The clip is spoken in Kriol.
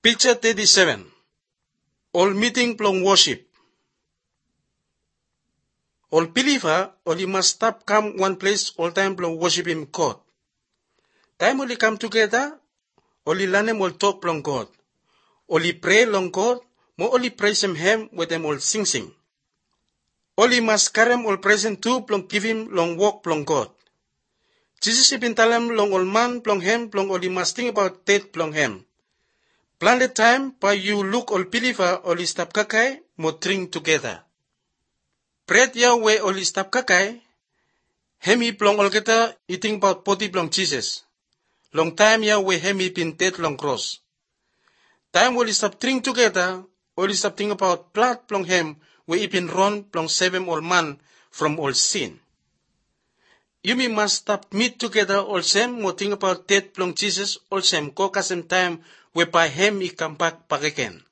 Picture 37. All meeting plong worship. All believer only must stop come one place all time plong worship him God. Time only come together, only learn him all talk plong God. Only pray long God, mo only praise him with them all sing. Only must carry him all present too plong give him long walk plong God. Jesus ibn talam long all man plong him plong only must think about death plong him. Plan the time by you look all believer only stop kakai mo drink together. Pray Yahweh only stop kakai. Hemi plong all kita eating about body plong Jesus. Long time Yahweh hemi been dead long cross. Time only stop drink together. Only stop think about blood plong him we been run plong save him all man from all sin. You must stop meet together all same mo think about death plong Jesus all same go kasem time whereby him he come back again.